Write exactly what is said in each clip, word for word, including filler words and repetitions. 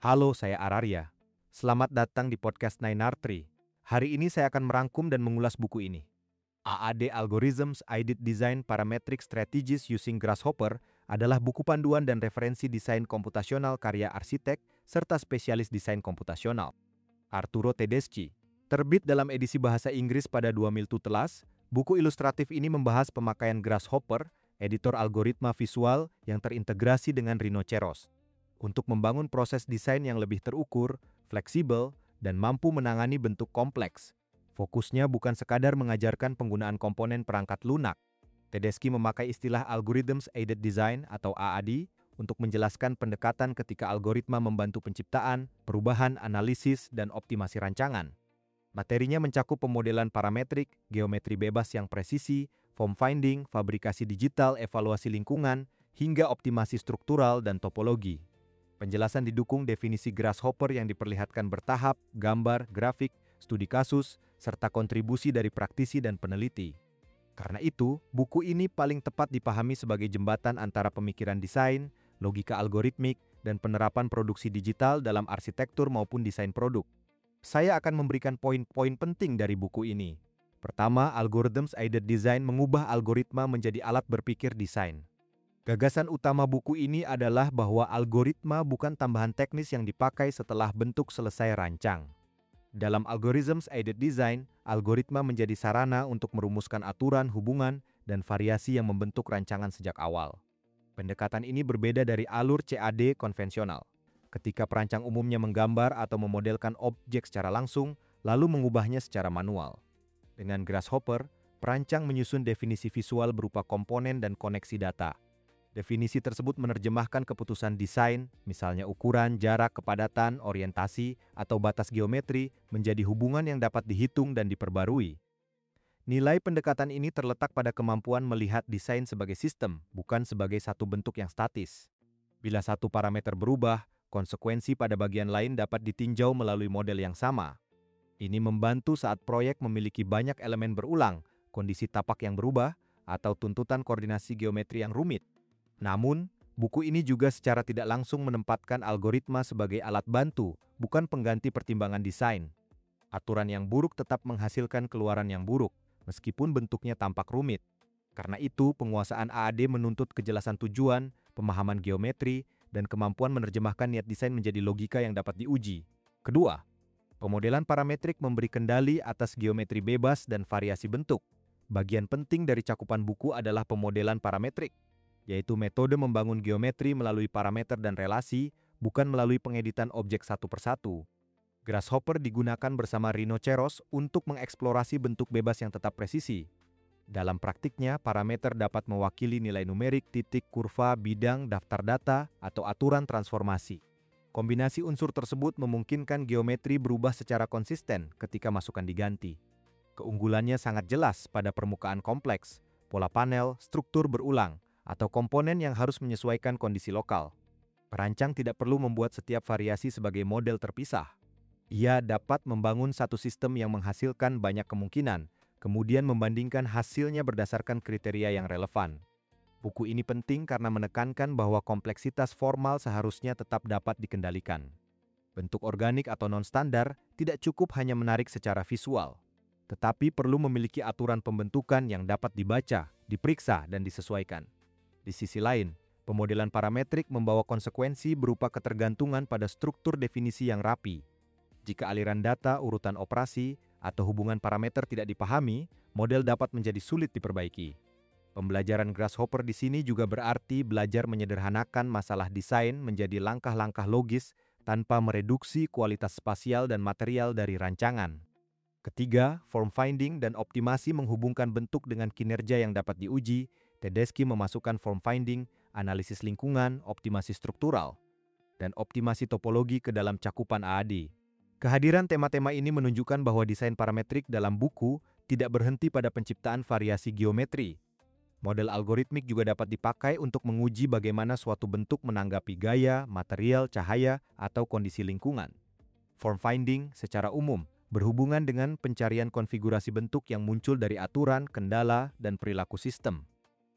Halo, saya Araria. Selamat datang di podcast Nine R Tree. Hari ini saya akan merangkum dan mengulas buku ini. A A D Algorithms Aided Design Parametric Strategies Using Grasshopper adalah buku panduan dan referensi desain komputasional karya arsitek serta spesialis desain komputasional, Arturo Tedeschi. Terbit dalam edisi bahasa Inggris pada dua mil Tutelas, buku ilustratif ini membahas pemakaian Grasshopper, editor algoritma visual yang terintegrasi dengan Rhinoceros, untuk membangun proses desain yang lebih terukur, fleksibel, dan mampu menangani bentuk kompleks. Fokusnya bukan sekadar mengajarkan penggunaan komponen perangkat lunak. Tedeschi memakai istilah Algorithms Aided Design atau A A D untuk menjelaskan pendekatan ketika algoritma membantu penciptaan, perubahan, analisis, dan optimasi rancangan. Materinya mencakup pemodelan parametrik, geometri bebas yang presisi, form finding, fabrikasi digital, evaluasi lingkungan, hingga optimasi struktural dan topologi. Penjelasan didukung definisi Grasshopper yang diperlihatkan bertahap, gambar, grafik, studi kasus, serta kontribusi dari praktisi dan peneliti. Karena itu, buku ini paling tepat dipahami sebagai jembatan antara pemikiran desain, logika algoritmik, dan penerapan produksi digital dalam arsitektur maupun desain produk. Saya akan memberikan poin-poin penting dari buku ini. Pertama, Algorithms Aided Design mengubah algoritma menjadi alat berpikir desain. Gagasan utama buku ini adalah bahwa algoritma bukan tambahan teknis yang dipakai setelah bentuk selesai rancang. Dalam Algorithms Aided Design, algoritma menjadi sarana untuk merumuskan aturan, hubungan, dan variasi yang membentuk rancangan sejak awal. Pendekatan ini berbeda dari alur C A D konvensional, ketika perancang umumnya menggambar atau memodelkan objek secara langsung, lalu mengubahnya secara manual. Dengan Grasshopper, perancang menyusun definisi visual berupa komponen dan koneksi data. Definisi tersebut menerjemahkan keputusan desain, misalnya ukuran, jarak, kepadatan, orientasi, atau batas geometri, menjadi hubungan yang dapat dihitung dan diperbarui. Nilai pendekatan ini terletak pada kemampuan melihat desain sebagai sistem, bukan sebagai satu bentuk yang statis. Bila satu parameter berubah, konsekuensi pada bagian lain dapat ditinjau melalui model yang sama. Ini membantu saat proyek memiliki banyak elemen berulang, kondisi tapak yang berubah, atau tuntutan koordinasi geometri yang rumit. Namun, buku ini juga secara tidak langsung menempatkan algoritma sebagai alat bantu, bukan pengganti pertimbangan desain. Aturan yang buruk tetap menghasilkan keluaran yang buruk, meskipun bentuknya tampak rumit. Karena itu, penguasaan A A D menuntut kejelasan tujuan, pemahaman geometri, dan kemampuan menerjemahkan niat desain menjadi logika yang dapat diuji. Kedua, pemodelan parametrik memberi kendali atas geometri bebas dan variasi bentuk. Bagian penting dari cakupan buku adalah pemodelan parametrik, yaitu metode membangun geometri melalui parameter dan relasi, bukan melalui pengeditan objek satu persatu. Grasshopper digunakan bersama Rhinoceros untuk mengeksplorasi bentuk bebas yang tetap presisi. Dalam praktiknya, parameter dapat mewakili nilai numerik, titik, kurva, bidang, daftar data, atau aturan transformasi. Kombinasi unsur tersebut memungkinkan geometri berubah secara konsisten ketika masukan diganti. Keunggulannya sangat jelas pada permukaan kompleks, pola panel, struktur berulang, atau komponen yang harus menyesuaikan kondisi lokal. Perancang tidak perlu membuat setiap variasi sebagai model terpisah. Ia dapat membangun satu sistem yang menghasilkan banyak kemungkinan, kemudian membandingkan hasilnya berdasarkan kriteria yang relevan. Buku ini penting karena menekankan bahwa kompleksitas formal seharusnya tetap dapat dikendalikan. Bentuk organik atau non-standar tidak cukup hanya menarik secara visual, tetapi perlu memiliki aturan pembentukan yang dapat dibaca, diperiksa, dan disesuaikan. Di sisi lain, pemodelan parametrik membawa konsekuensi berupa ketergantungan pada struktur definisi yang rapi. Jika aliran data, urutan operasi, atau hubungan parameter tidak dipahami, model dapat menjadi sulit diperbaiki. Pembelajaran Grasshopper di sini juga berarti belajar menyederhanakan masalah desain menjadi langkah-langkah logis tanpa mereduksi kualitas spasial dan material dari rancangan. Ketiga, form finding dan optimasi menghubungkan bentuk dengan kinerja yang dapat diuji. Tedeschi memasukkan form finding, analisis lingkungan, optimasi struktural, dan optimasi topologi ke dalam cakupan A A D. Kehadiran tema-tema ini menunjukkan bahwa desain parametrik dalam buku tidak berhenti pada penciptaan variasi geometri. Model algoritmik juga dapat dipakai untuk menguji bagaimana suatu bentuk menanggapi gaya, material, cahaya, atau kondisi lingkungan. Form finding secara umum berhubungan dengan pencarian konfigurasi bentuk yang muncul dari aturan, kendala, dan perilaku sistem.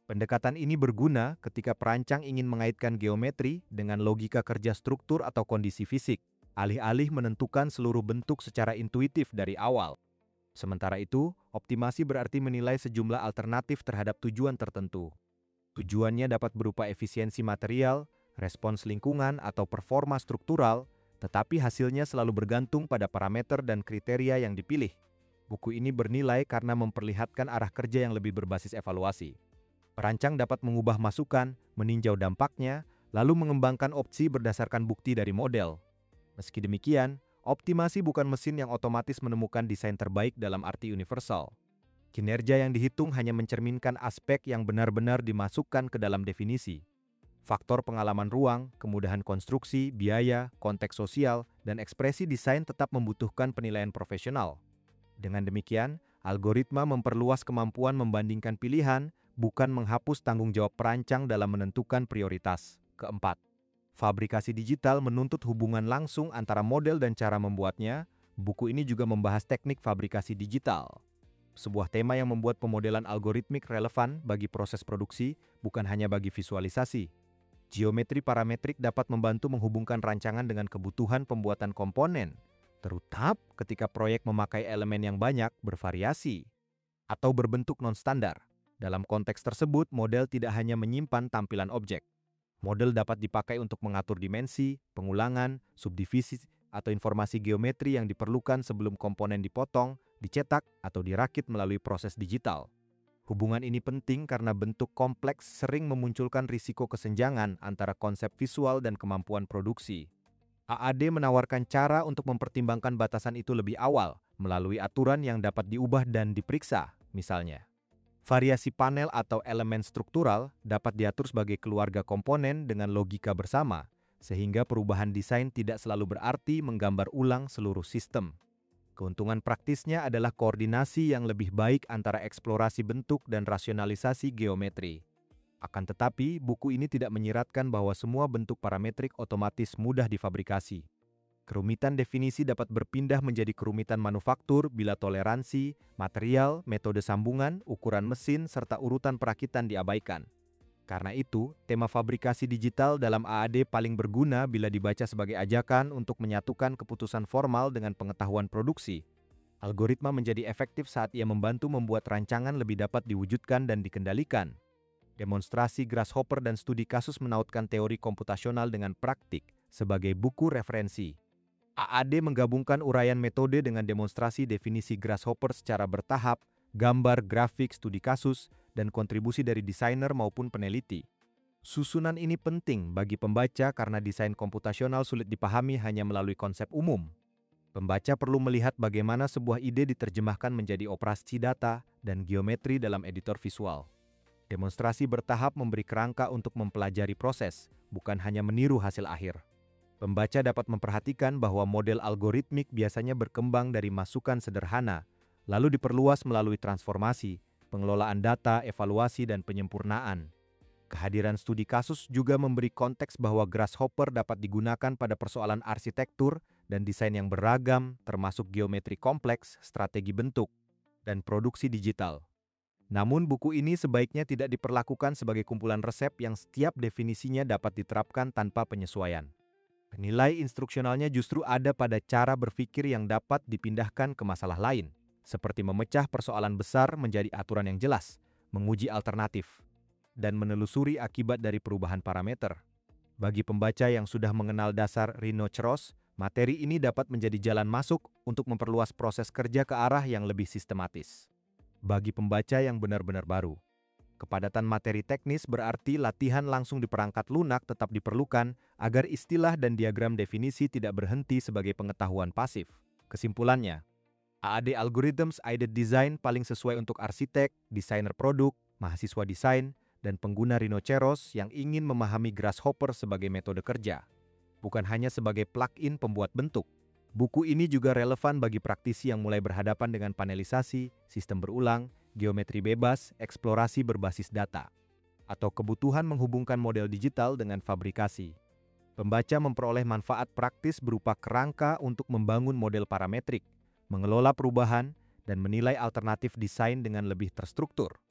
Pendekatan ini berguna ketika perancang ingin mengaitkan geometri dengan logika kerja struktur atau kondisi fisik, alih-alih menentukan seluruh bentuk secara intuitif dari awal. Sementara itu, optimasi berarti menilai sejumlah alternatif terhadap tujuan tertentu. Tujuannya dapat berupa efisiensi material, respons lingkungan, atau performa struktural, tetapi hasilnya selalu bergantung pada parameter dan kriteria yang dipilih. Buku ini bernilai karena memperlihatkan arah kerja yang lebih berbasis evaluasi. Perancang dapat mengubah masukan, meninjau dampaknya, lalu mengembangkan opsi berdasarkan bukti dari model. Meski demikian, optimasi bukan mesin yang otomatis menemukan desain terbaik dalam arti universal. Kinerja yang dihitung hanya mencerminkan aspek yang benar-benar dimasukkan ke dalam definisi. Faktor pengalaman ruang, kemudahan konstruksi, biaya, konteks sosial, dan ekspresi desain tetap membutuhkan penilaian profesional. Dengan demikian, algoritma memperluas kemampuan membandingkan pilihan, bukan menghapus tanggung jawab perancang dalam menentukan prioritas. Keempat, fabrikasi digital menuntut hubungan langsung antara model dan cara membuatnya. Buku ini juga membahas teknik fabrikasi digital, sebuah tema yang membuat pemodelan algoritmik relevan bagi proses produksi, bukan hanya bagi visualisasi. Geometri parametrik dapat membantu menghubungkan rancangan dengan kebutuhan pembuatan komponen, terutama ketika proyek memakai elemen yang banyak, bervariasi, atau berbentuk non-standar. Dalam konteks tersebut, model tidak hanya menyimpan tampilan objek. Model dapat dipakai untuk mengatur dimensi, pengulangan, subdivisi, atau informasi geometri yang diperlukan sebelum komponen dipotong, dicetak, atau dirakit melalui proses digital. Hubungan ini penting karena bentuk kompleks sering memunculkan risiko kesenjangan antara konsep visual dan kemampuan produksi. A A D menawarkan cara untuk mempertimbangkan batasan itu lebih awal, melalui aturan yang dapat diubah dan diperiksa, misalnya. Variasi panel atau elemen struktural dapat diatur sebagai keluarga komponen dengan logika bersama, sehingga perubahan desain tidak selalu berarti menggambar ulang seluruh sistem. Keuntungan praktisnya adalah koordinasi yang lebih baik antara eksplorasi bentuk dan rasionalisasi geometri. Akan tetapi, buku ini tidak menyiratkan bahwa semua bentuk parametrik otomatis mudah difabrikasi. Kerumitan definisi dapat berpindah menjadi kerumitan manufaktur bila toleransi, material, metode sambungan, ukuran mesin, serta urutan perakitan diabaikan. Karena itu, tema fabrikasi digital dalam A A D paling berguna bila dibaca sebagai ajakan untuk menyatukan keputusan formal dengan pengetahuan produksi. Algoritma menjadi efektif saat ia membantu membuat rancangan lebih dapat diwujudkan dan dikendalikan. Demonstrasi Grasshopper dan studi kasus menautkan teori komputasional dengan praktik sebagai buku referensi. A A D menggabungkan uraian metode dengan demonstrasi definisi Grasshopper secara bertahap, gambar, grafik, studi kasus, dan kontribusi dari desainer maupun peneliti. Susunan ini penting bagi pembaca karena desain komputasional sulit dipahami hanya melalui konsep umum. Pembaca perlu melihat bagaimana sebuah ide diterjemahkan menjadi operasi data dan geometri dalam editor visual. Demonstrasi bertahap memberi kerangka untuk mempelajari proses, bukan hanya meniru hasil akhir. Pembaca dapat memperhatikan bahwa model algoritmik biasanya berkembang dari masukan sederhana, lalu diperluas melalui transformasi, pengelolaan data, evaluasi, dan penyempurnaan. Kehadiran studi kasus juga memberi konteks bahwa Grasshopper dapat digunakan pada persoalan arsitektur dan desain yang beragam, termasuk geometri kompleks, strategi bentuk, dan produksi digital. Namun buku ini sebaiknya tidak diperlakukan sebagai kumpulan resep yang setiap definisinya dapat diterapkan tanpa penyesuaian. Nilai instruksionalnya justru ada pada cara berpikir yang dapat dipindahkan ke masalah lain, seperti memecah persoalan besar menjadi aturan yang jelas, menguji alternatif, dan menelusuri akibat dari perubahan parameter. Bagi pembaca yang sudah mengenal dasar rhinoceros, materi ini dapat menjadi jalan masuk untuk memperluas proses kerja ke arah yang lebih sistematis. Bagi pembaca yang benar-benar baru, kepadatan materi teknis berarti latihan langsung di perangkat lunak tetap diperlukan agar istilah dan diagram definisi tidak berhenti sebagai pengetahuan pasif. Kesimpulannya, A A D Algorithms Aided Design paling sesuai untuk arsitek, desainer produk, mahasiswa desain, dan pengguna rhinoceros yang ingin memahami Grasshopper sebagai metode kerja, bukan hanya sebagai plug-in pembuat bentuk. Buku ini juga relevan bagi praktisi yang mulai berhadapan dengan panelisasi, sistem berulang, geometri bebas, eksplorasi berbasis data, atau kebutuhan menghubungkan model digital dengan fabrikasi. Pembaca memperoleh manfaat praktis berupa kerangka untuk membangun model parametrik, mengelola perubahan, dan menilai alternatif desain dengan lebih terstruktur.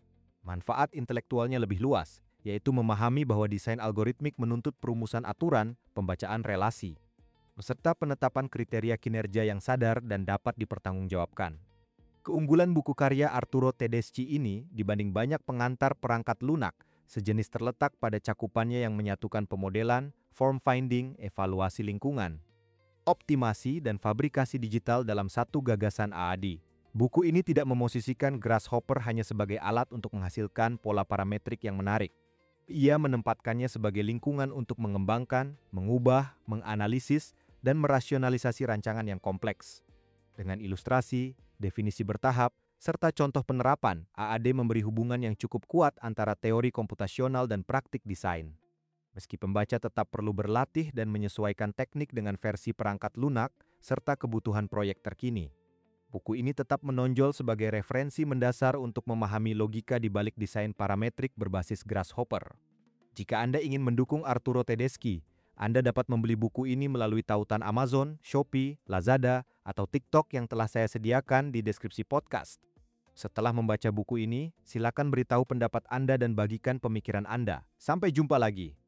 Manfaat intelektualnya lebih luas, yaitu memahami bahwa desain algoritmik menuntut perumusan aturan, pembacaan relasi, beserta penetapan kriteria kinerja yang sadar dan dapat dipertanggungjawabkan. Keunggulan buku karya Arturo Tedeschi ini dibanding banyak pengantar perangkat lunak sejenis terletak pada cakupannya yang menyatukan pemodelan, form finding, evaluasi lingkungan, optimasi, dan fabrikasi digital dalam satu gagasan A A D. Buku ini tidak memosisikan Grasshopper hanya sebagai alat untuk menghasilkan pola parametrik yang menarik. Ia menempatkannya sebagai lingkungan untuk mengembangkan, mengubah, menganalisis, dan merasionalisasi rancangan yang kompleks. Dengan ilustrasi, definisi bertahap, serta contoh penerapan, A A D memberi hubungan yang cukup kuat antara teori komputasional dan praktik desain. Meski pembaca tetap perlu berlatih dan menyesuaikan teknik dengan versi perangkat lunak serta kebutuhan proyek terkini, buku ini tetap menonjol sebagai referensi mendasar untuk memahami logika di balik desain parametrik berbasis Grasshopper. Jika Anda ingin mendukung Arturo Tedeschi, Anda dapat membeli buku ini melalui tautan Amazon, Shopee, Lazada, atau TikTok yang telah saya sediakan di deskripsi podcast. Setelah membaca buku ini, silakan beritahu pendapat Anda dan bagikan pemikiran Anda. Sampai jumpa lagi.